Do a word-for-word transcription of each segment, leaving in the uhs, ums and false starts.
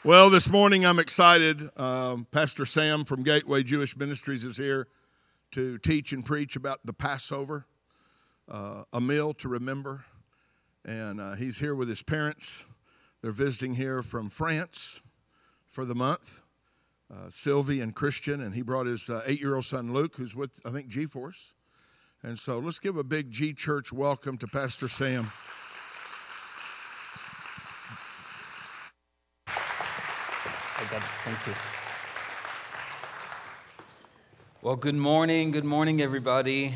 Well, this morning I'm excited. Um, Pastor Sam from Gateway Jewish Ministries is here to teach and preach about the Passover, uh, a meal to remember. And uh, he's here with his parents. They're visiting here from France for the month, uh, Sylvie and Christian. And he brought his uh, eight-year-old son Luke, who's with, I think, G-Force. And so let's give a big G-Church welcome to Pastor Sam. Thank you. Well, good morning. Good morning, everybody.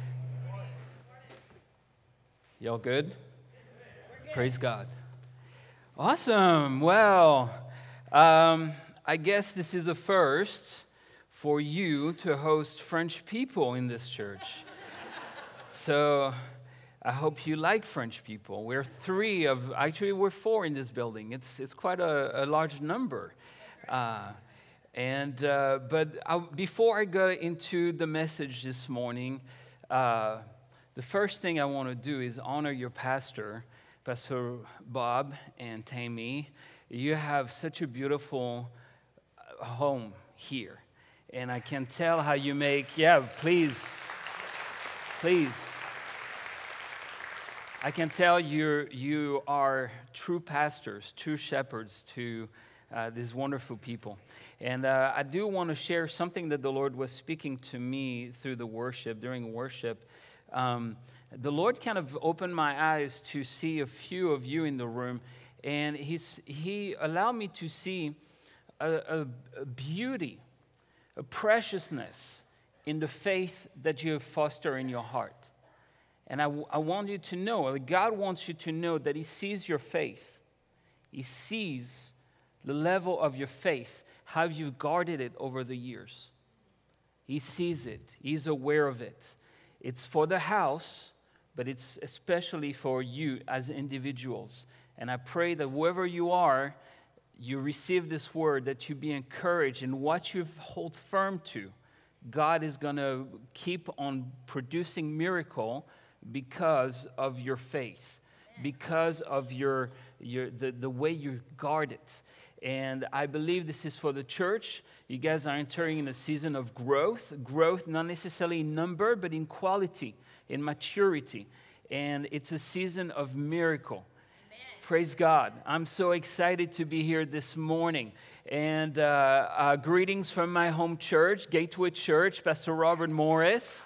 Y'all good? good? Praise God. Awesome. Well, um, I guess this is a first for you to host French people in this church. So I hope you like French people. We're three of, actually we're four in this building. It's it's quite a, a large number. Uh, and uh, but I, before I go into the message this morning, uh, the first thing I want to do is honor your pastor, Pastor Bob and Tammy. You have such a beautiful home here, and I can tell how you make. Yeah, please, please. I can tell you you are true pastors, true shepherds to Uh, these wonderful people. And uh, I do want to share something that the Lord was speaking to me through the worship, during worship. Um, the Lord kind of opened my eyes to see a few of you in the room, and he's, He allowed me to see a, a, a beauty, a preciousness in the faith that you foster in your heart. And I, I want you to know, God wants you to know that He sees your faith. He sees the level of your faith, how you've guarded it over the years. He sees it. He's aware of it. It's for the house, but it's especially for you as individuals. And I pray that whoever you are, you receive this word, that you be encouraged in what you hold firm to. God is going to keep on producing miracle because of your faith, because of your, your the, the way you guard it. And I believe this is for the church. You guys are entering in a season of growth. Growth, not necessarily in number, but in quality, in maturity. And it's a season of miracle. Amen. Praise God. I'm so excited to be here this morning. And uh, uh, greetings from my home church, Gateway Church, Pastor Robert Morris.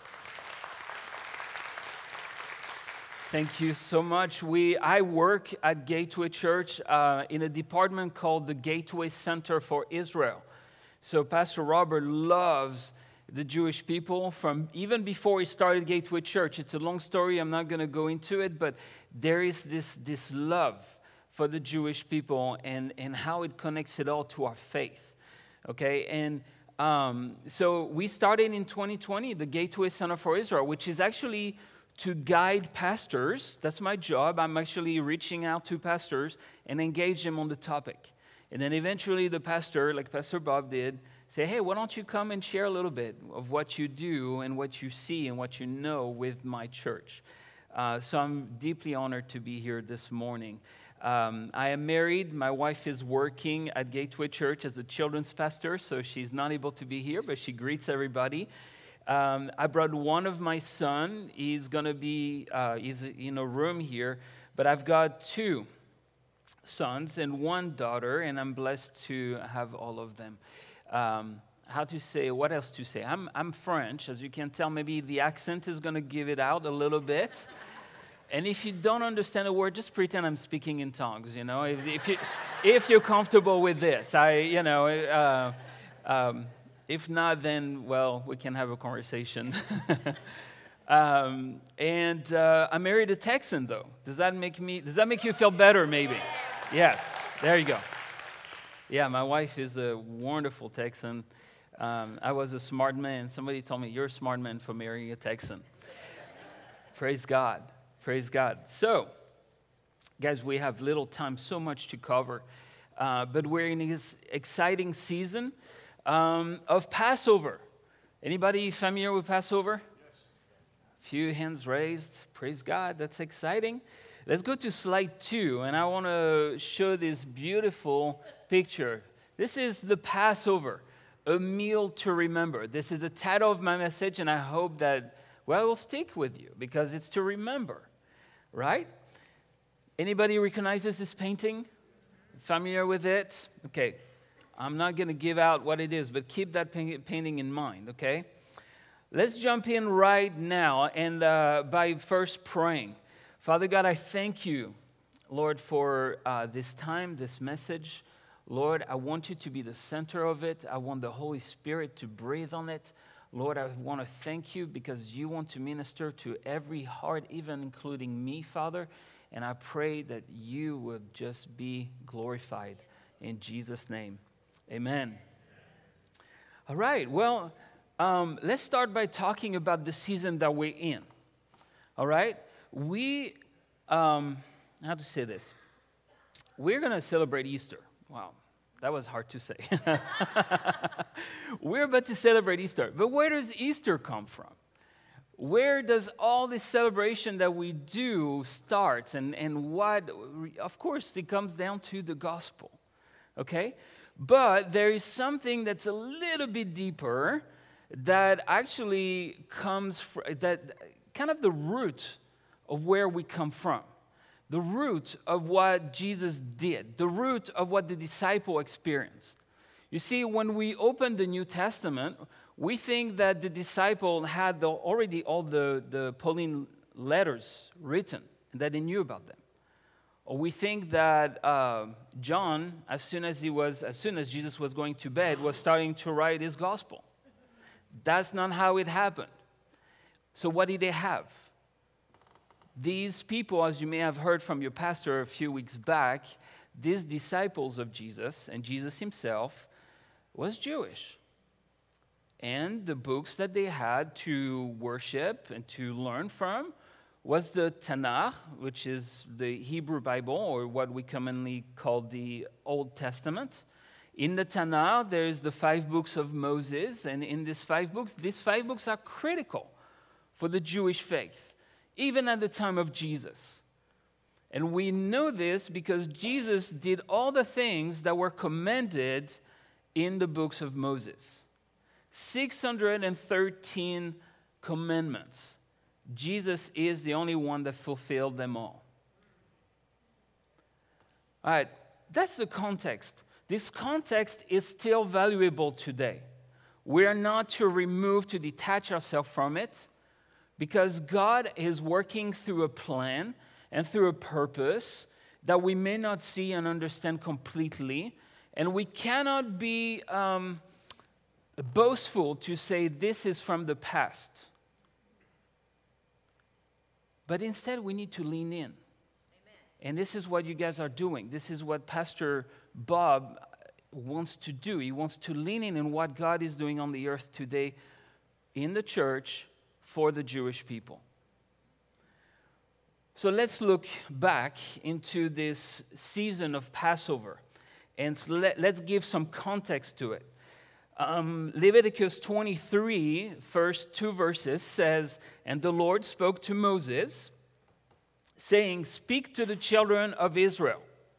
Thank you so much. We I work at Gateway Church uh, in a department called the Gateway Center for Israel. So Pastor Robert loves the Jewish people from even before he started Gateway Church. It's a long story. I'm not going to go into it, but there is this, this love for the Jewish people and, and how it connects it all to our faith. Okay, and um, so we started in twenty twenty, the Gateway Center for Israel, which is actually to guide pastors. That's my job. I'm actually reaching out to pastors and engage them on the topic. And then eventually the pastor, like Pastor Bob did, say, hey, why don't you come and share a little bit of what you do and what you see and what you know with my church. Uh, so I'm deeply honored to be here this morning. Um, I am married. My wife is working at Gateway Church as a children's pastor, so she's not able to be here, but she greets everybody. Um, I brought one of my son. He's going to be, uh, he's in a room here, but I've got two sons and one daughter, and I'm blessed to have all of them. Um, how to say, what else to say? I'm, I'm French, as you can tell. Maybe the accent is going to give it out a little bit. And if you don't understand a word, just pretend I'm speaking in tongues, you know, if, if, you, if you're comfortable with this. I, you know, uh, um, If not, then, well, we can have a conversation. um, and uh, I married a Texan, though. Does that make me? Does that make you feel better, maybe? Yes. There you go. Yeah, my wife is a wonderful Texan. Um, I was a smart man. Somebody told me, you're a smart man for marrying a Texan. Praise God. Praise God. So, guys, we have little time, so much to cover. Uh, but we're in this exciting season Um, of Passover. Anybody familiar with Passover? Yes. Few hands raised. Praise God. That's exciting. Let's go to slide two, and I want to show this beautiful picture. This is the Passover, a meal to remember. This is the title of my message, and I hope that, well, it will stick with you because it's to remember, right? Anybody recognizes this painting? Familiar with it? Okay, I'm not going to give out what it is, but keep that painting in mind, okay? Let's jump in right now and uh, by first praying. Father God, I thank you, Lord, for uh, this time, this message. Lord, I want you to be the center of it. I want the Holy Spirit to breathe on it. Lord, I want to thank you because you want to minister to every heart, even including me, Father. And I pray that you would just be glorified in Jesus' name. Amen. All right, well, um, let's start by talking about the season that we're in. All right? We, um, how to say this? We're going to celebrate Easter. Wow, that was hard to say. We're about to celebrate Easter. But where does Easter come from? Where does all this celebration that we do start? And, and what, of course, it comes down to the gospel. Okay? But there is something that's a little bit deeper that actually comes from, that kind of the root of where we come from, the root of what Jesus did, the root of what the disciple experienced. You see, when we open the New Testament, we think that the disciple had the, already all the, the Pauline letters written, and that they knew about them. Or we think that uh, John, as soon as he was, as soon as Jesus was going to bed, was starting to write his gospel. That's not how it happened. So what did they have? These people, as you may have heard from your pastor a few weeks back, these disciples of Jesus, and Jesus himself, was Jewish. And the books that they had to worship and to learn from was the Tanakh, which is the Hebrew Bible, or what we commonly call the Old Testament. In the Tanakh, there's the five books of Moses, and in these five books, these five books are critical for the Jewish faith, even at the time of Jesus. And we know this because Jesus did all the things that were commanded in the books of Moses. six hundred thirteen commandments. Jesus is the only one that fulfilled them all. All right, that's the context. This context is still valuable today. We are not to remove, to detach ourselves from it, because God is working through a plan and through a purpose that we may not see and understand completely. And we cannot be um, boastful to say this is from the past. But instead, we need to lean in. Amen. And this is what you guys are doing. This is what Pastor Bob wants to do. He wants to lean in on what God is doing on the earth today in the church for the Jewish people. So let's look back into this season of Passover, and let, let's give some context to it. Um, Leviticus twenty-three, first two verses says, "And the Lord spoke to Moses, saying, Speak to the children of Israel,"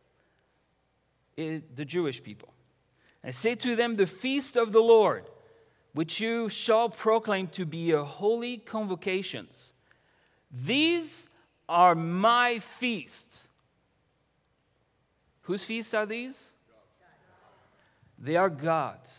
it, the Jewish people, "and say to them, the feast of the Lord, which you shall proclaim to be a holy convocations. These are my feasts." Whose feasts are these? They are God's.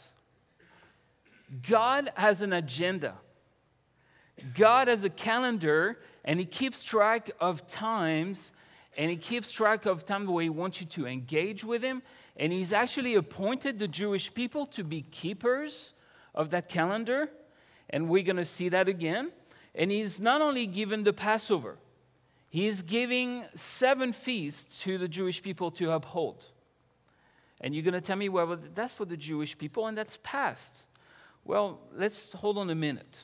God has an agenda. God has a calendar, and he keeps track of times, and he keeps track of times where he wants you to engage with him, and he's actually appointed the Jewish people to be keepers of that calendar, and we're going to see that again. And he's not only given the Passover, he is giving seven feasts to the Jewish people to uphold. And you're going to tell me, well, that's for the Jewish people, and that's past. Well, let's hold on a minute.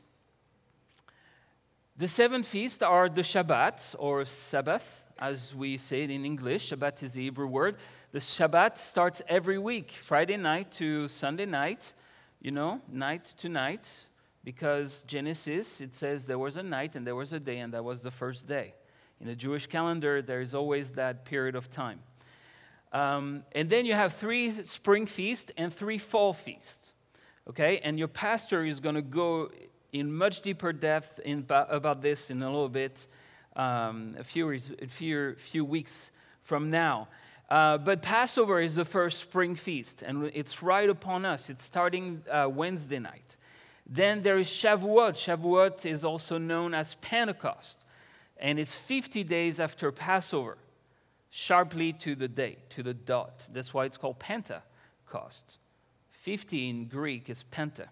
The seven feasts are the Shabbat, or Sabbath, as we say it in English. Shabbat is the Hebrew word. The Shabbat starts every week, Friday night to Sunday night, you know, night to night, because Genesis, it says there was a night and there was a day, and that was the first day. In the Jewish calendar, there is always that period of time. Um, and then you have three spring feasts and three fall feasts. Okay? And your pastor is going to go in much deeper depth in, about this in a little bit, um, a few, a few, few weeks from now. Uh, but Passover is the first spring feast, and it's right upon us. It's starting uh, Wednesday night. Then there is Shavuot. Shavuot is also known as Pentecost, and it's fifty days after Passover, sharply to the day, to the dot. That's why it's called Pentecost. fifty in Greek is Penta.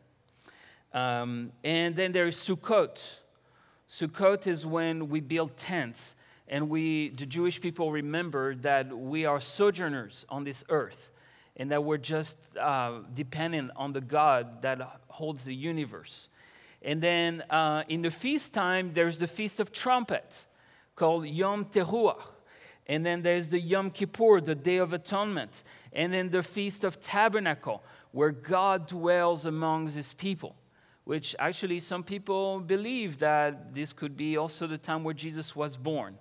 Um, and then there is Sukkot. Sukkot is when we build tents, and we, the Jewish people, remember that we are sojourners on this earth, and that we're just uh, dependent on the God that holds the universe. And then uh, in the feast time, there's the Feast of Trumpets, called Yom Teruah. And then there's the Yom Kippur, the Day of Atonement. And then the Feast of Tabernacle, where God dwells among his people, which actually some people believe that this could be also the time where Jesus was born.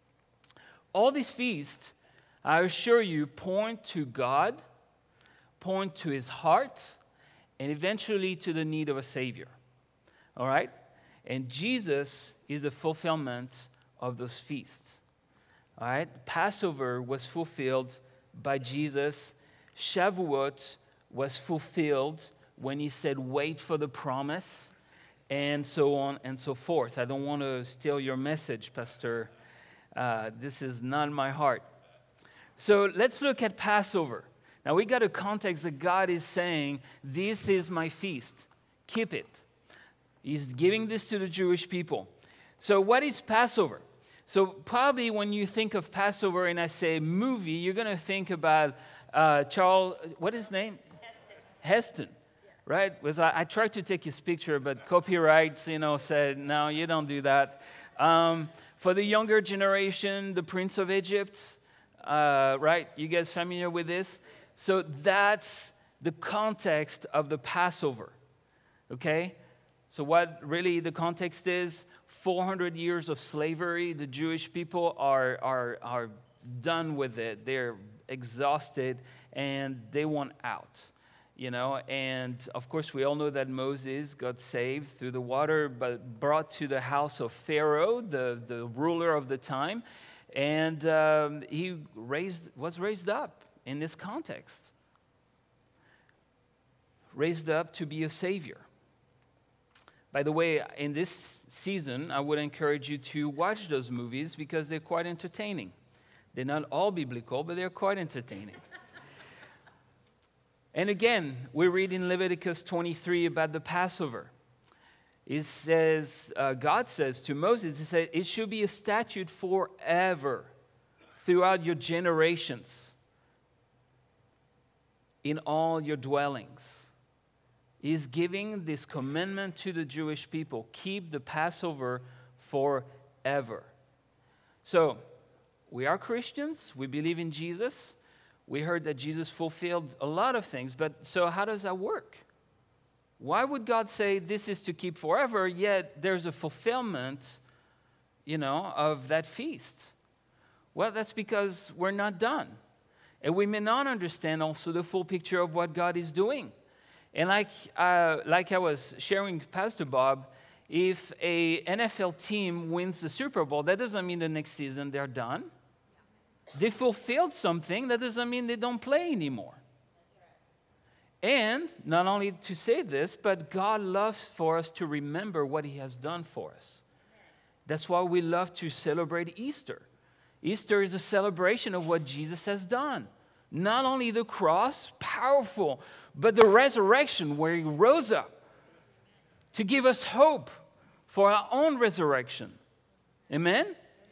All these feasts, I assure you, point to God, point to his heart, and eventually to the need of a Savior. All right? And Jesus is the fulfillment of those feasts. All right? Passover was fulfilled by Jesus. Shavuot was fulfilled when he said, wait for the promise, and so on and so forth. I don't want to steal your message, Pastor. Uh, this is not my heart. So let's look at Passover. Now we got a context that God is saying, this is my feast. Keep it. He's giving this to the Jewish people. So what is Passover? So probably when you think of Passover and I say movie, you're going to think about uh, Charles, what is his name? Heston. Heston. Right? Was I, I tried to take his picture, but copyright, you know, said, no, you don't do that. Um, for the younger generation, the Prince of Egypt, uh, right? You guys familiar with this? So that's the context of the Passover, okay? So what really the context is, four hundred years of slavery. The Jewish people are, are, are done with it. They're exhausted, and they want out. You know, and of course, we all know that Moses got saved through the water, but brought to the house of Pharaoh, the, the ruler of the time, and um, he raised was raised up in this context. Raised up to be a savior. By the way, in this season, I would encourage you to watch those movies because they're quite entertaining. They're not all biblical, but they're quite entertaining. And again, we read in Leviticus twenty-three about the Passover. It says, uh, God says to Moses, he said, it should be a statute forever throughout your generations in all your dwellings. He's giving this commandment to the Jewish people. Keep the Passover forever. So, we are Christians. We believe in Jesus. We heard that Jesus fulfilled a lot of things, but so how does that work? Why would God say this is to keep forever, yet there's a fulfillment, you know, of that feast? Well, that's because we're not done. And we may not understand also the full picture of what God is doing. And like, uh, like I was sharing with Pastor Bob, if a N F L team wins the Super Bowl, that doesn't mean the next season they're done. They fulfilled something. That doesn't mean they don't play anymore. And not only to say this, but God loves for us to remember what he has done for us. That's why we love to celebrate Easter. Easter is a celebration of what Jesus has done. Not only the cross, powerful, but the resurrection where he rose up to give us hope for our own resurrection. Amen?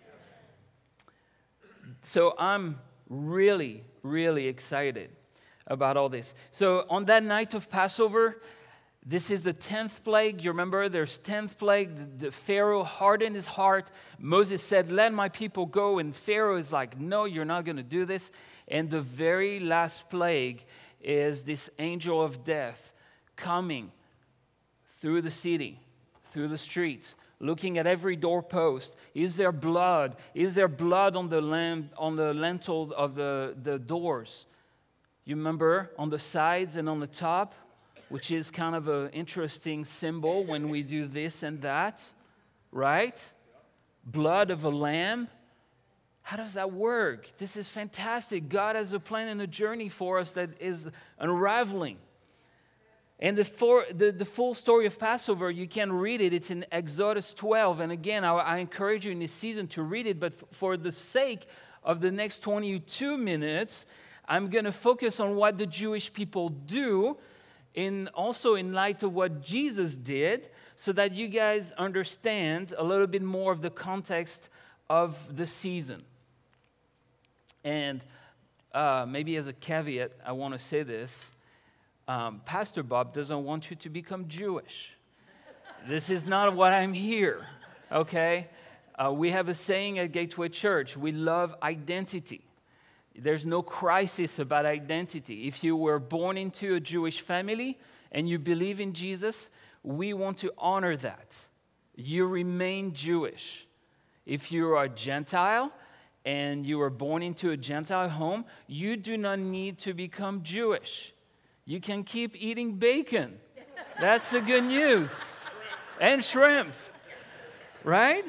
So I'm really, really excited about all this. So on that night of Passover, this is the tenth plague. You remember there's tenth plague. The, the Pharaoh hardened his heart. Moses said, let my people go. And Pharaoh is like, no, you're not going to do this. And the very last plague is this angel of death coming through the city, through the streets, looking at every doorpost. Is there blood? Is there blood on the lamp, on the lintels of the, the doors? You remember on the sides and on the top, which is kind of an interesting symbol when we do this and that, right? Blood of a lamb. How does that work? This is fantastic. God has a plan and a journey for us that is unraveling. And the, for, the, the full story of Passover, you can read it. It's in Exodus twelve. And again, I, I encourage you in this season to read it. But f- for the sake of the next twenty-two minutes, I'm going to focus on what the Jewish people do, in also in light of what Jesus did, so that you guys understand a little bit more of the context of the season. And uh, maybe as a caveat, I want to say this. Um, Pastor Bob doesn't want you to become Jewish. This is not what I'm here, okay? Uh, we have a saying at Gateway Church, we love identity. There's no crisis about identity. If you were born into a Jewish family and you believe in Jesus, we want to honor that. You remain Jewish. If you are a Gentile and you were born into a Gentile home, you do not need to become Jewish. You can keep eating bacon. That's the good news. And shrimp. Right?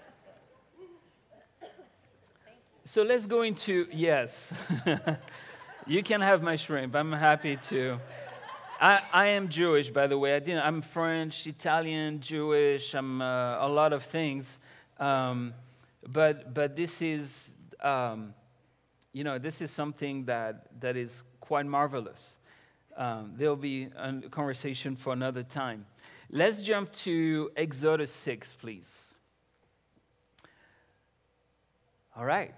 So let's go into, yes. You can have my shrimp. I'm happy to. I, I am Jewish, by the way. I didn't, I'm French, Italian, Jewish. I'm uh, a lot of things. Um, but but this is, um, you know, this is something that, that is quite marvelous. Um, there'll be a conversation for another time. Let's jump to Exodus six, please. All right.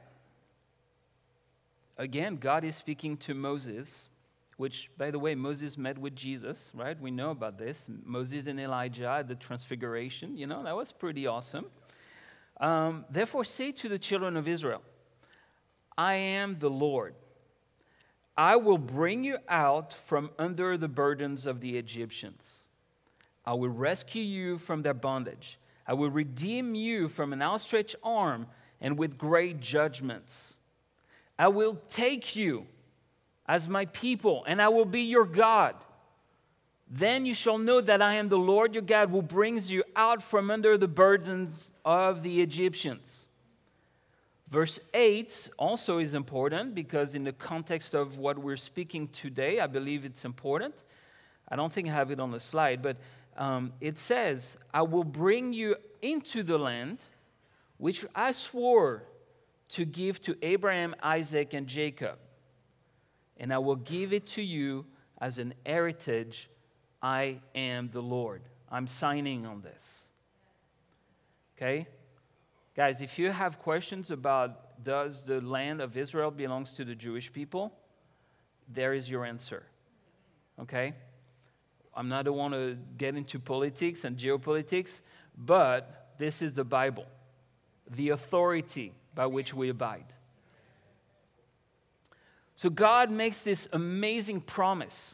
Again, God is speaking to Moses, which, by the way, Moses met with Jesus, right? We know about this. Moses and Elijah at the Transfiguration. You know, that was pretty awesome. Um, Therefore, say to the children of Israel, I am the Lord. I will bring you out from under the burdens of the Egyptians. I will rescue you from their bondage. I will redeem you from an outstretched arm and with great judgments. I will take you as my people, and I will be your God. Then you shall know that I am the Lord your God who brings you out from under the burdens of the Egyptians. Verse eight also is important because in the context of what we're speaking today, I believe it's important. I don't think I have it on the slide, but um, it says, I will bring you into the land which I swore to give to Abraham, Isaac, and Jacob. And I will give it to you as an heritage. I am the Lord. I'm signing on this. Okay? Guys, if you have questions about does the land of Israel belongs to the Jewish people, there is your answer. Okay? I'm not the one to get into politics and geopolitics, but this is the Bible, the authority by which we abide. So God makes this amazing promise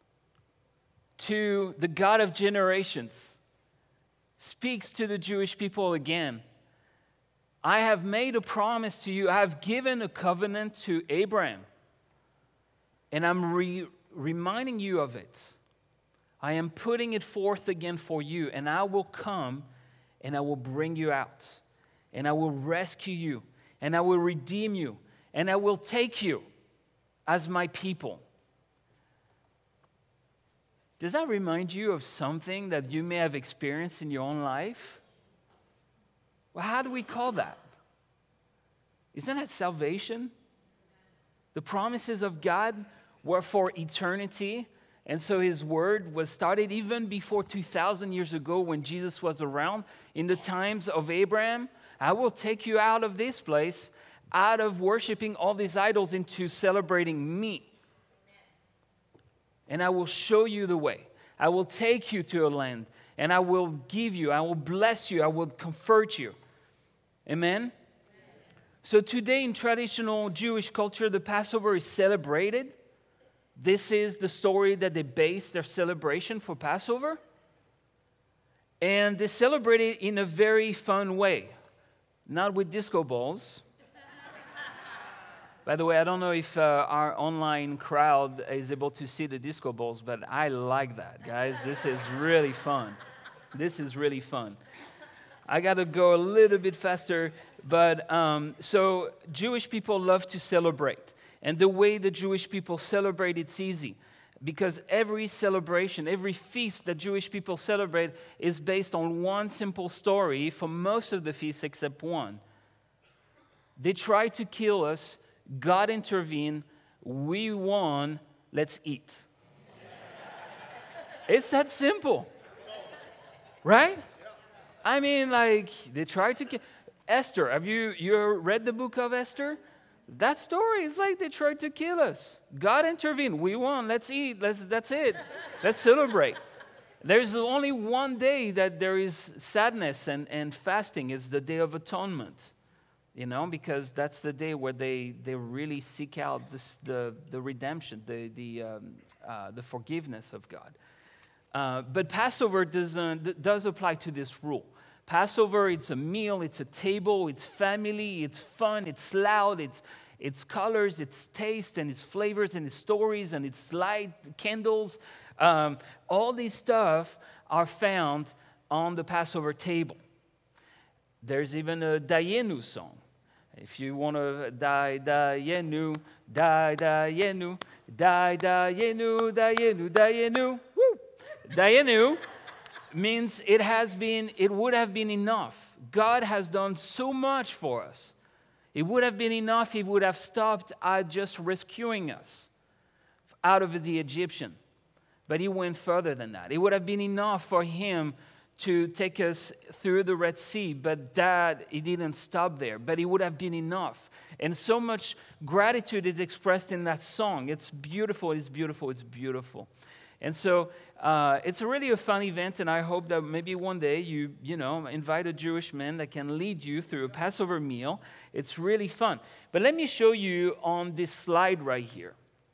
to the God of generations, speaks to the Jewish people again. I have made a promise to you. I have given a covenant to Abraham, and I'm re- reminding you of it. I am putting it forth again for you, and I will come and I will bring you out, and I will rescue you, and I will redeem you, and I will take you as my people. Does that remind you of something that you may have experienced in your own life? Well, how do we call that? Isn't that salvation? The promises of God were for eternity, and so His word was started even before two thousand years ago when Jesus was around. In the times of Abraham, I will take you out of this place, out of worshiping all these idols into celebrating me. And I will show you the way. I will take you to a land, and I will give you, I will bless you, I will comfort you. Amen? So today in traditional Jewish culture, the Passover is celebrated. This is the story that they base their celebration for Passover. And they celebrate it in a very fun way, not with disco balls. By the way, I don't know if uh, our online crowd is able to see the disco balls, but I like that, guys. This is really fun. This is really fun. I got to go a little bit faster, but um, so Jewish people love to celebrate. And the way the Jewish people celebrate, it's easy. Because every celebration, every feast that Jewish people celebrate is based on one simple story for most of the feasts except one. They try to kill us. God intervened, we won, let's eat. It's that simple, right? I mean, like, they tried to kill, Esther, have you, you read the book of Esther? That story is like they tried to kill us. God intervened, we won, let's eat, let's, that's it, let's celebrate. There's only one day that there is sadness and, and fasting, it's the Day of Atonement. You know, because that's the day where they, they really seek out this, the, the redemption, the, the, um, uh, the forgiveness of God. Uh, but Passover doesn't, does apply to this rule. Passover, it's a meal, it's a table, it's family, it's fun, it's loud, it's, it's colors, it's taste, and it's flavors, and it's stories, and it's light, candles. Um, all these stuff are found on the Passover table. There's even a Dayenu song. If you want to die, Dayenu, die, Dayenu, die, Dayenu, Dayenu, Dayenu. Woo! Dayenu means it has been, it would have been enough. God has done so much for us. It would have been enough. He would have stopped at just rescuing us out of the Egyptian. But he went further than that. It would have been enough for him to take us through the Red Sea, but that, it didn't stop there, but it would have been enough. And so much gratitude is expressed in that song. It's beautiful, it's beautiful, it's beautiful. And so uh, it's really a fun event, and I hope that maybe one day you, you know, invite a Jewish man that can lead you through a Passover meal. It's really fun. But let me show you on this slide right here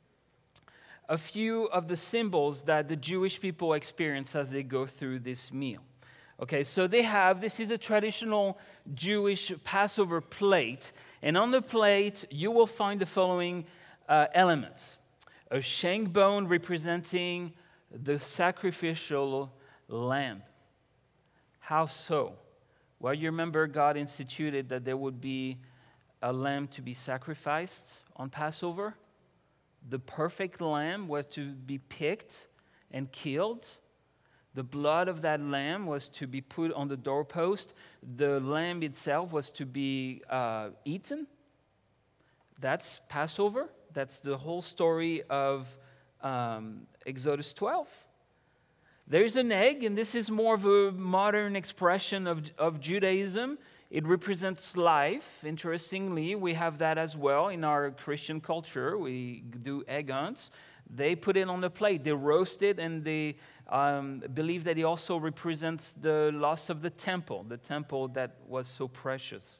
a few of the symbols that the Jewish people experience as they go through this meal. Okay, so they have, this is a traditional Jewish Passover plate, and on the plate you will find the following uh, elements. A shank bone representing the sacrificial lamb. How so? Well, you remember God instituted that there would be a lamb to be sacrificed on Passover. The perfect lamb was to be picked and killed. The blood of that lamb was to be put on the doorpost. The lamb itself was to be uh, eaten. That's Passover. That's the whole story of um, Exodus twelve. There's an egg, and this is more of a modern expression of, of Judaism. It represents life. Interestingly, we have that as well in our Christian culture. We do egg hunts. They put it on the plate. They roast it, and they um, believe that it also represents the loss of the temple, the temple that was so precious.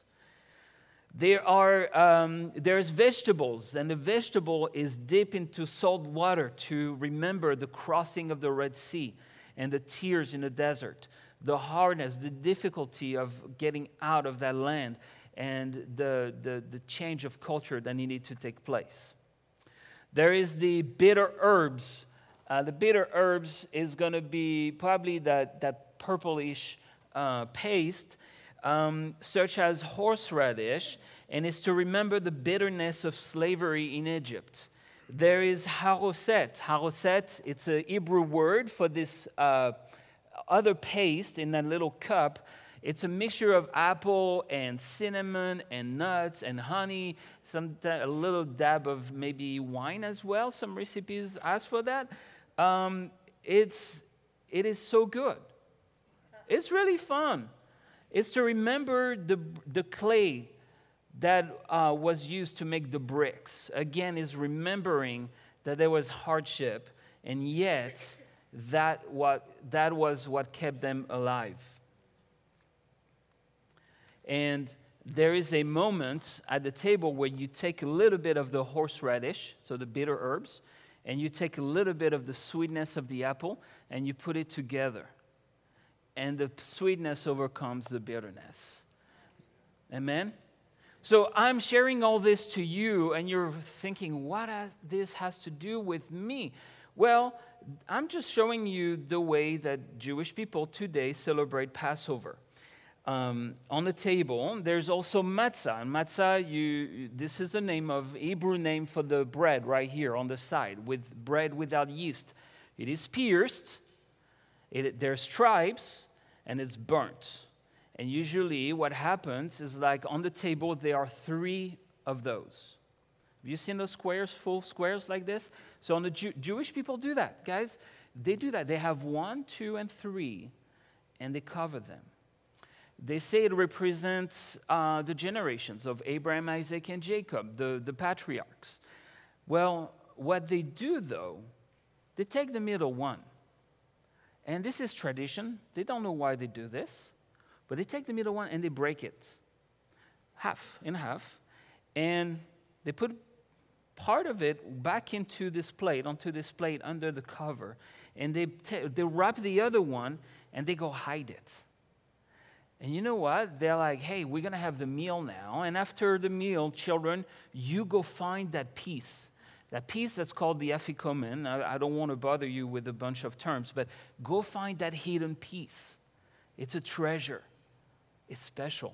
There are um, there's vegetables, and the vegetable is dipped into salt water to remember the crossing of the Red Sea and the tears in the desert, the hardness, the difficulty of getting out of that land, and the, the, the change of culture that needed to take place. There is the bitter herbs. Uh, the bitter herbs is going to be probably that, that purplish uh, paste, um, such as horseradish, and it's to remember the bitterness of slavery in Egypt. There is haroset. Haroset, it's a Hebrew word for this uh, other paste in that little cup. It's a mixture of apple and cinnamon and nuts and honey, some a little dab of maybe wine as well. Some recipes ask for that. Um, it's it is so good. It's really fun. It's to remember the the clay that uh, was used to make the bricks. Again, is remembering that there was hardship, and yet that what that was what kept them alive. And there is a moment at the table where you take a little bit of the horseradish, so the bitter herbs, and you take a little bit of the sweetness of the apple, and you put it together. and the sweetness overcomes the bitterness. Amen? So I'm sharing all this to you, and you're thinking, what has, this has to do with me? Well, I'm just showing you the way that Jewish people today celebrate Passover. Um, on the table, there's also matzah. And matzah, you, this is the name of Hebrew name for the bread right here on the side, with bread without yeast. It is pierced, it, there's stripes, and it's burnt. And usually what happens is like on the table, there are three of those. Have you seen those squares, full squares like this? So on the Jew, Jewish people do that, guys. They do that. They have one, two, and three, and they cover them. They say it represents uh, the generations of Abraham, Isaac, and Jacob, the, the patriarchs. Well, what they do, though, they take the middle one. And this is tradition. They don't know why they do this. But they take the middle one and they break it. Half, in half. And they put part of it back into this plate, onto this plate under the cover. And they, t- they wrap the other one and they go hide it. And you know what? They're like, hey, we're going to have the meal now. And after the meal, children, you go find that piece. That piece that's called the afikomen. I, I don't want to bother you with a bunch of terms, but go find that hidden piece. It's a treasure. It's special.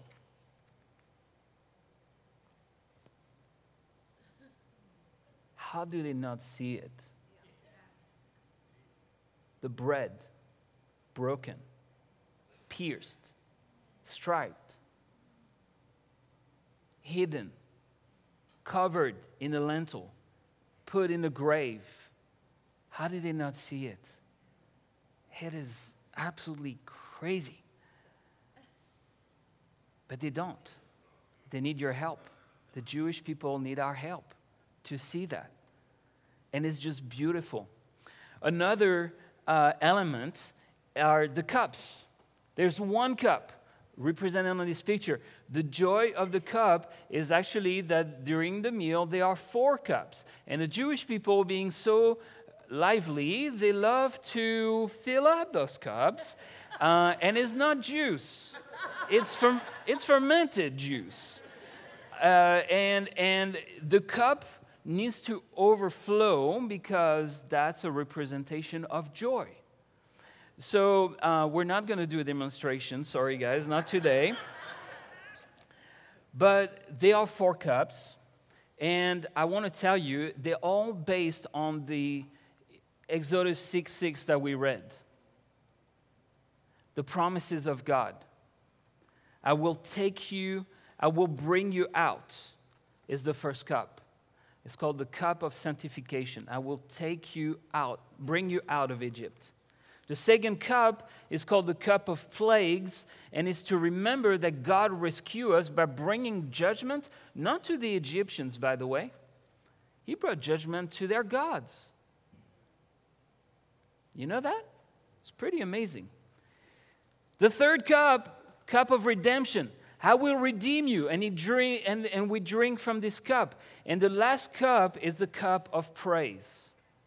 How do they not see it? The bread, broken, pierced, striped, hidden, covered in a lentil, put in a grave. How did they not see it? It is absolutely crazy. But they don't. They need your help. The Jewish people need our help to see that. And it's just beautiful. Another uh, element are the cups. There's one cup represented on this picture. The joy of the cup is actually that during the meal there are four cups. And the Jewish people, being so lively, they love to fill up those cups. Uh, and it's not juice. It's from it's fermented juice. Uh, and and the cup needs to overflow because that's a representation of joy. So uh, we're not going to do a demonstration. Sorry, guys, not today. But they are four cups. And I want to tell you, they're all based on the Exodus six six that we read. The promises of God. I will take you, I will bring you out, is the first cup. It's called the cup of sanctification. I will take you out, bring you out of Egypt. The second cup is called the cup of plagues, and it's to remember that God rescued us by bringing judgment, not to the Egyptians, by the way. He brought judgment to their gods. You know that? It's pretty amazing. The third cup, cup of redemption. I will redeem you. And, he drink, and, and we drink from this cup. And the last cup is the cup of praise.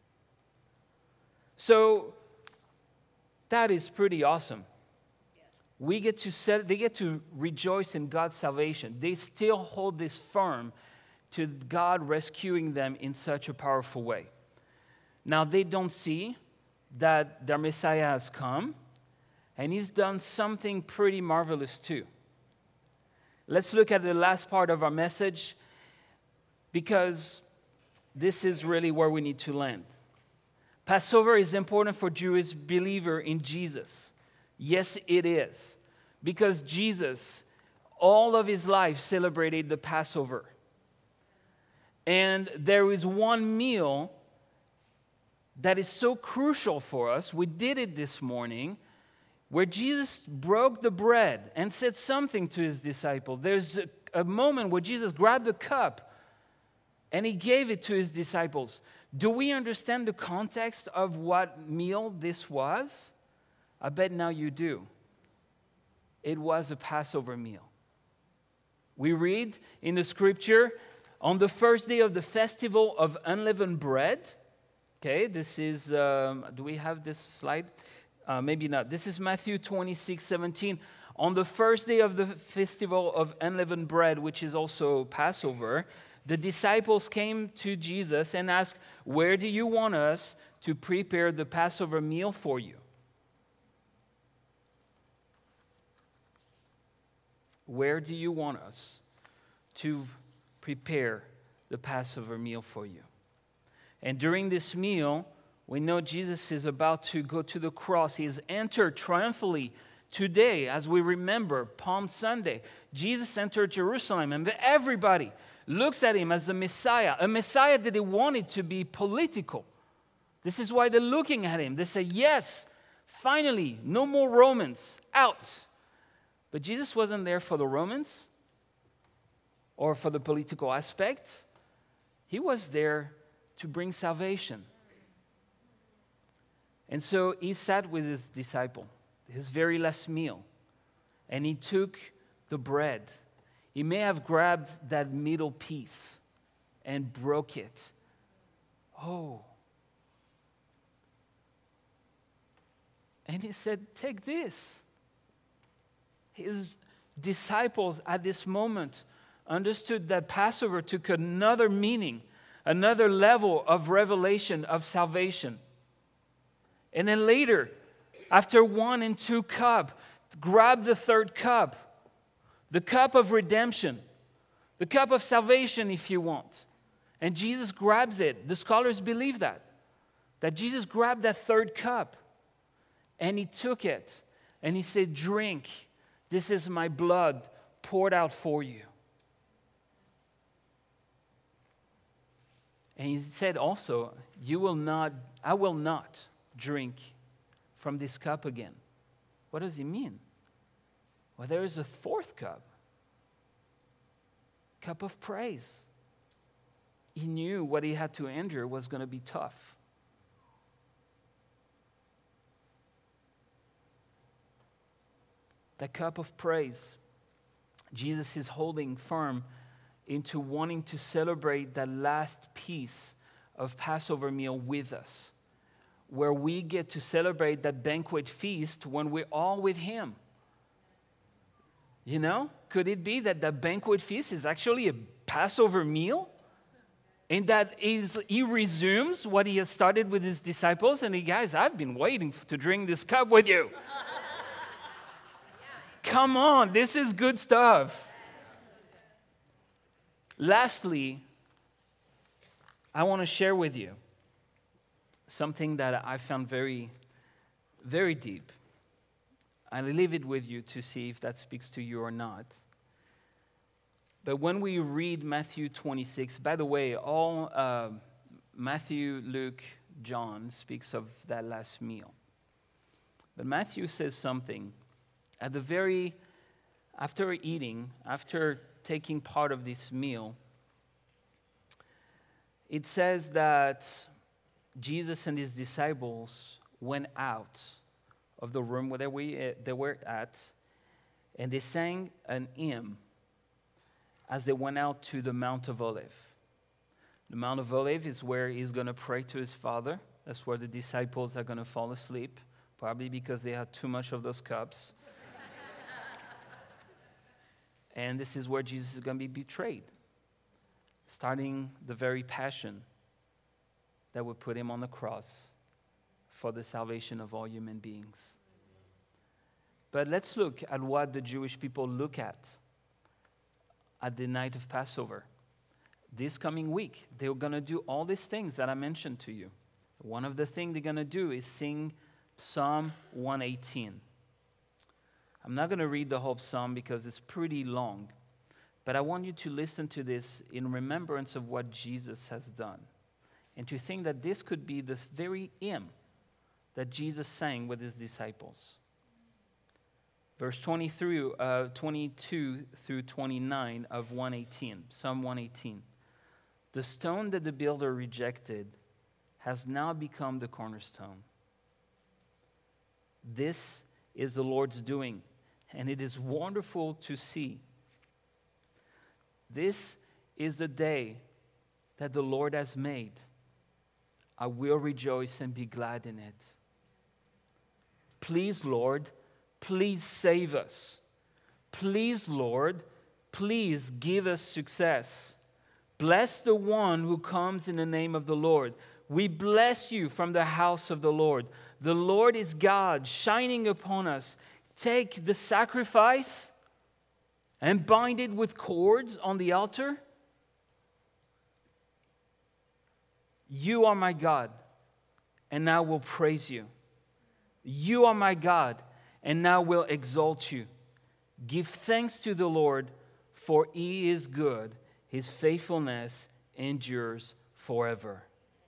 So that is pretty awesome. We get to set, they get to rejoice in God's salvation. They still hold this firm to God rescuing them in such a powerful way. Now they don't see that their Messiah has come. And he's done something pretty marvelous too. Let's look at the last part of our message, because this is really where we need to land. Passover is important for Jewish believer in Jesus. Yes, it is. Because Jesus, all of his life, celebrated the Passover. And there is one meal that is so crucial for us. We did it this morning, where Jesus broke the bread and said something to his disciples. There's a, a moment where Jesus grabbed the cup and he gave it to his disciples. Do we understand the context of what meal this was? I bet now you do. It was a Passover meal. We read in the scripture, on the first day of the festival of unleavened bread. Okay, this is, um, do we have this slide? Uh, maybe not. This is Matthew twenty-six, seventeen. On the first day of the festival of unleavened bread, which is also Passover, the disciples came to Jesus and asked, "Where do you want us to prepare the Passover meal for you?" Where do you want us to prepare the Passover meal for you? And during this meal, we know Jesus is about to go to the cross. He has entered triumphantly today, as we remember Palm Sunday. Jesus entered Jerusalem, and everybody looks at him as the Messiah, a Messiah that they wanted to be political. This is why they're looking at him. They say, yes, finally, no more Romans, out. But Jesus wasn't there for the Romans or for the political aspect. He was there to bring salvation. And so he sat with his disciple, his very last meal, and he took the bread. He may have grabbed that middle piece and broke it. Oh. And he said, "Take this." His disciples at this moment understood that Passover took another meaning, another level of revelation of salvation. And then later, after one and two cup, grab the third cup, the cup of redemption, the cup of salvation, if you want. And Jesus grabs it. The scholars believe that, that Jesus grabbed that third cup, and he took it, and he said, "Drink. This is my blood poured out for you." And he said also, "You will not, I will not drink from this cup again." What does he mean? Well, there is a fourth cup, cup of praise. He knew what he had to endure was going to be tough. The cup of praise, Jesus is holding firm into wanting to celebrate that last piece of Passover meal with us, where we get to celebrate that banquet feast when we're all with him. You know, could it be that the banquet feast is actually a Passover meal? And that is, he resumes what he has started with his disciples, and he, guys, I've been waiting to drink this cup with you. Come on, this is good stuff. Lastly, I want to share with you something that I found very, very deep. I'll leave it with you to see if that speaks to you or not. But when we read Matthew twenty-six, by the way, all uh, Matthew, Luke, John speaks of that last meal. But Matthew says something at the very, after eating, after taking part of this meal, it says that Jesus and his disciples went out of the room where they were, they were at, and they sang an hymn as they went out to the Mount of Olives. The Mount of Olives is where he's going to pray to his Father. That's where the disciples are going to fall asleep, probably because they had too much of those cups. And this is where Jesus is going to be betrayed, starting the very passion that would put him on the cross for the salvation of all human beings. But let's look at what the Jewish people look at at the night of Passover. This coming week, they're going to do all these things that I mentioned to you. One of the things they're going to do is sing Psalm one eighteen. I'm not going to read the whole psalm because it's pretty long, but I want you to listen to this in remembrance of what Jesus has done, and to think that this could be this very hymn that Jesus sang with his disciples. Verse twenty-three, uh, twenty-two through twenty-nine of one eighteen, Psalm one eighteen. The stone that the builder rejected has now become the cornerstone. This is the Lord's doing, and it is wonderful to see. This is the day that the Lord has made. I will rejoice and be glad in it. Please, Lord, please save us. Please, Lord, please give us success. Bless the one who comes in the name of the Lord. We bless you from the house of the Lord. The Lord is God, shining upon us. Take the sacrifice and bind it with cords on the altar. You are my God, and now we'll praise you. You are my God, and now we'll exalt you. Give thanks to the Lord, for he is good. His faithfulness endures forever.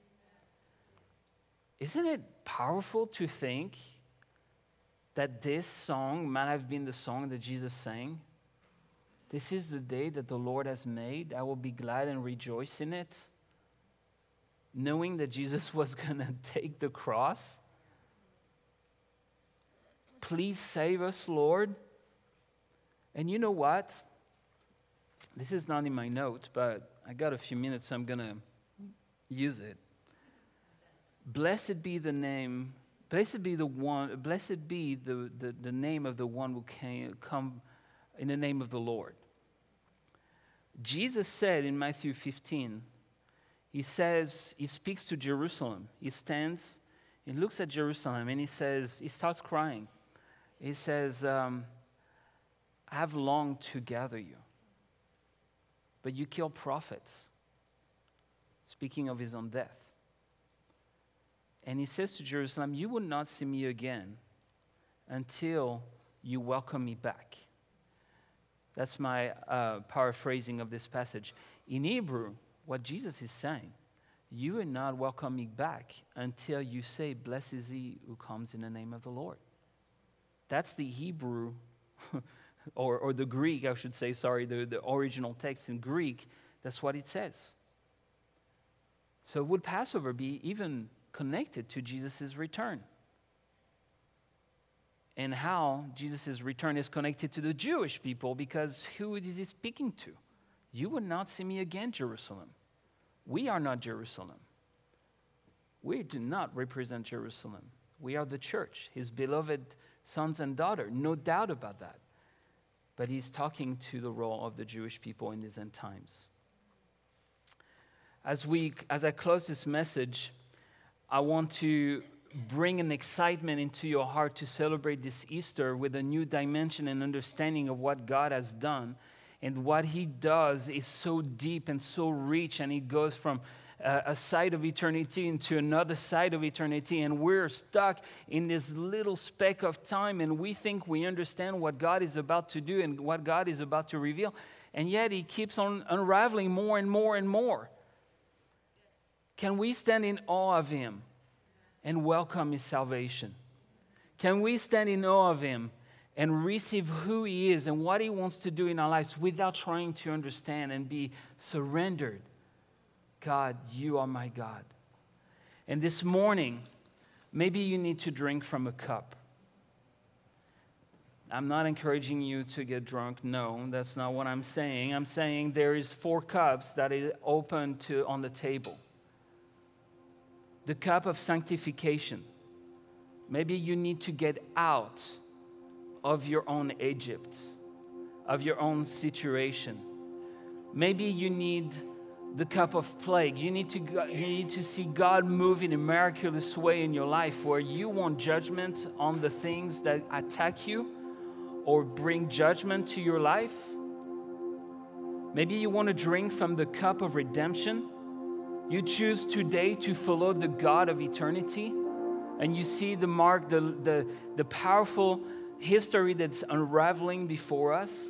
Isn't it powerful to think that this song might have been the song that Jesus sang? This is the day that the Lord has made. I will be glad and rejoice in it. Knowing that Jesus was going to take the cross. Please save us, Lord. And you know what? This is not in my notes, but I got a few minutes, so I'm going to use it. Blessed be the name, blessed be the one, blessed be the, the, the name of the one who came come in the name of the Lord. Jesus said in Matthew fifteen, he says, he speaks to Jerusalem. He stands, he looks at Jerusalem, and he says, he starts crying. He says, um, I have longed to gather you, but you kill prophets. Speaking of his own death. And he says to Jerusalem, you will not see me again until you welcome me back. That's my uh, paraphrasing of this passage. In Hebrew, what Jesus is saying, you will not welcome me back until you say, blessed is he who comes in the name of the Lord. That's the Hebrew, or, or the Greek, I should say, sorry, the, the original text in Greek, that's what it says. So would Passover be even connected to Jesus' return? And how Jesus' return is connected to the Jewish people, because who is he speaking to? You will not see me again, Jerusalem. We are not Jerusalem. We do not represent Jerusalem. We are the church, his beloved sons and daughters, no doubt about that. But he's talking to the role of the Jewish people in these end times. As we, as I close this message, I want to bring an excitement into your heart to celebrate this Easter with a new dimension and understanding of what God has done. And what he does is so deep and so rich, and it goes from uh, a side of eternity into another side of eternity, and we're stuck in this little speck of time, and we think we understand what God is about to do and what God is about to reveal, and yet he keeps on unraveling more and more and more. Can we stand in awe of him and welcome his salvation? Can we stand in awe of him and receive who he is and what he wants to do in our lives without trying to understand and be surrendered? God, you are my God. And this morning, maybe you need to drink from a cup. I'm not encouraging you to get drunk. No, that's not what I'm saying. I'm saying there is four cups that is open to on the table. The cup of sanctification. Maybe you need to get out of your own Egypt, of your own situation. Maybe you need the cup of plague. You need to you need to see God move in a miraculous way in your life, where you want judgment on the things that attack you or bring judgment to your life. Maybe you want to drink from the cup of redemption. You choose today to follow the God of eternity, and you see the mark, the, the, the powerful history that's unraveling before us.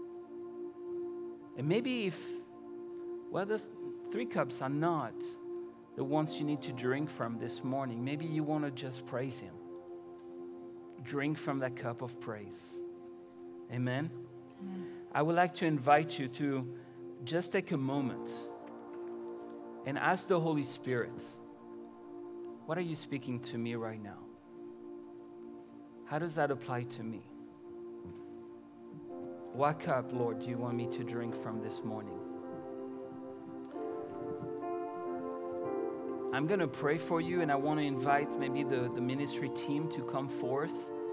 And maybe if, well, those three cups are not the ones you need to drink from this morning. Maybe you want to just praise him. Drink from that cup of praise. Amen? Amen. I would like to invite you to just take a moment and ask the Holy Spirit, what are you speaking to me right now? How does that apply to me? What cup, Lord, do you want me to drink from this morning? I'm going to pray for you, and I want to invite maybe the, the ministry team to come forth.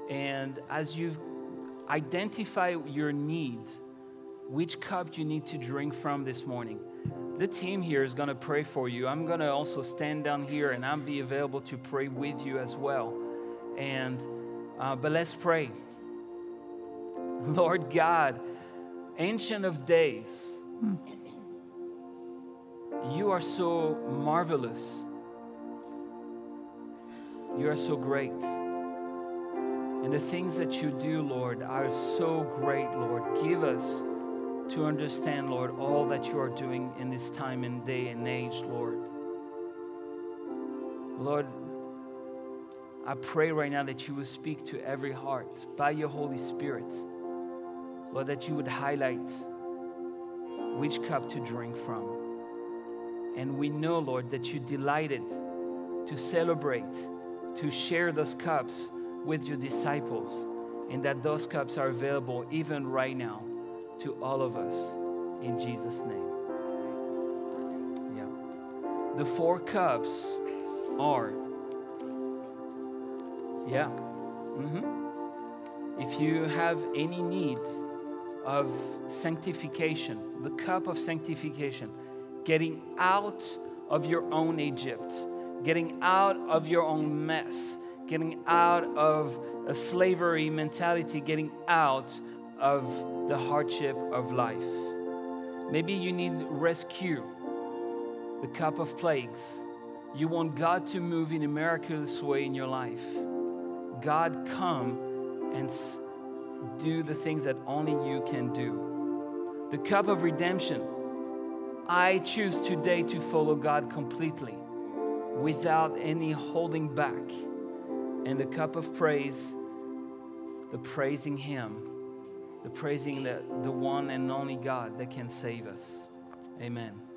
And as you identify your need, which cup you need to drink from this morning, the team here is going to pray for you. I'm going to also stand down here and I'll be available to pray with you as well. And uh, but let's pray. Lord God, Ancient of Days, hmm. you are so marvelous. You are so great. And the things that you do, Lord, are so great, Lord. Give us to understand, Lord, all that you are doing in this time and day and age, Lord. Lord, I pray right now that you will speak to every heart by your Holy Spirit. Lord, that you would highlight which cup to drink from. And we know, Lord, that you delighted to celebrate, to share those cups with your disciples, and that those cups are available even right now to all of us in Jesus' name. Yeah. The four cups are, yeah. Mm-hmm. If you have any need of sanctification, the cup of sanctification, getting out of your own Egypt, getting out of your own mess, getting out of a slavery mentality, getting out of the hardship of life. Maybe you need rescue, the cup of plagues. You want God to move in a miraculous way in your life. God, come and do the things that only you can do. The cup of redemption. I choose today to follow God completely without any holding back. And the cup of praise, the praising Him, the praising the, the one and only God that can save us. Amen.